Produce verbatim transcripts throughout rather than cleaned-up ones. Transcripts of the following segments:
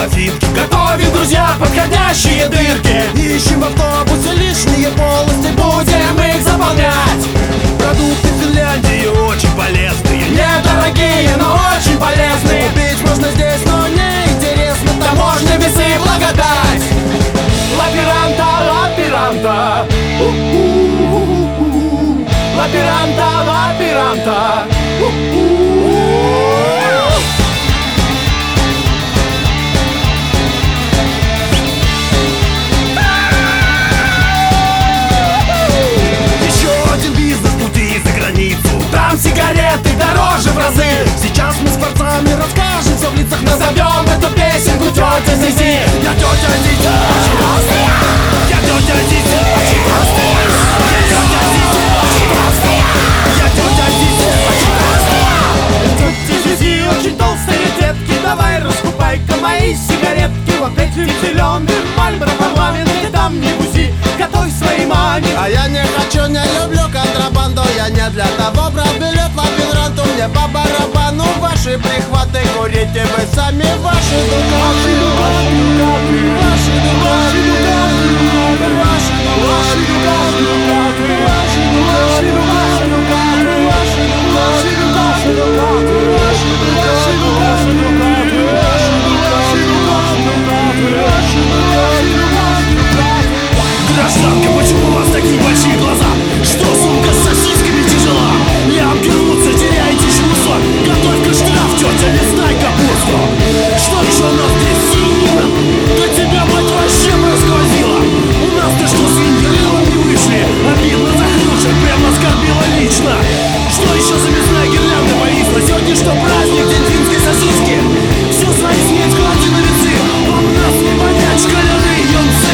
напитки, готовим, друзья, подходящие дырки. Ищем в автобусе лишние полости, Будем их заполнять. продукты Финляндии очень полезные, Недорогие, но очень полезные. купить можно здесь, но неинтересно. Там Таможня весы и благодать. Лабиранта, лабиранта, У-у-у-у-у. Лабиранта, лабиранта, У-у-у-у. еще один бизнес пути за границу. Там сигареты дороже в разы. Сейчас мы с борцами расскажем все в лицах. Назовем эту песенку тетя Зизи. Я тетя Зизи, я тетя Зизи, я тетя Зизи, я тетя Зизи. Тетя Зизи очень толстые детки. Давай раскупай-ка мои сигаретки. Вот эти зеленые Мальборо парламент. Не дам, не бузи, готовь свои мани. А я не хочу, не люблю контрабанду. Я не для того брал билет лабиранту. Мне по барабану ваши прихваты. Курите вы сами ваши дукаты. Ваши дукаты, ваши дукаты, ваши дукаты, ваши дукаты, ваши Гражданка, почему у вас такие большие глаза? Что сумка с сосисками тяжела? Лямки рвутся, теряете чувства. Готовь-ка штраф, тетя, листай капусту. Что еще у нас здесь сильно? Да тебя, мать, вообще просквозила. У нас-то что, свиньи рылом не вышли? Обидно за хрюшек, прям оскорбила лично. Что еще за мясная гирлянда повисла? Сегодня что, праздник, день финской сосиски? Все свои снять, клади на весы. Вам нас не понять, шкаляные юнцы.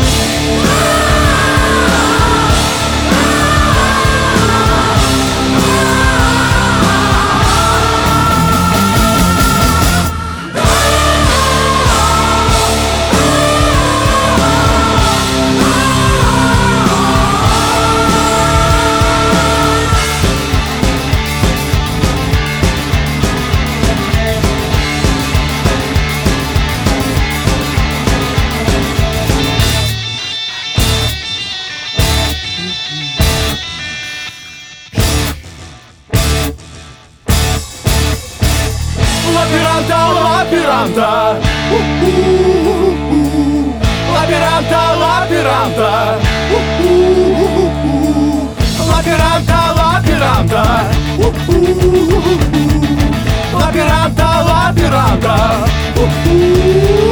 Лабиранта, лабиранта, У-у-у-у. Лабиранта, лабиранта, У-у-у-у. Лабиранта, лабиранта, У-у-у-у. Лабиранта, лабиранта, У-у-у-у.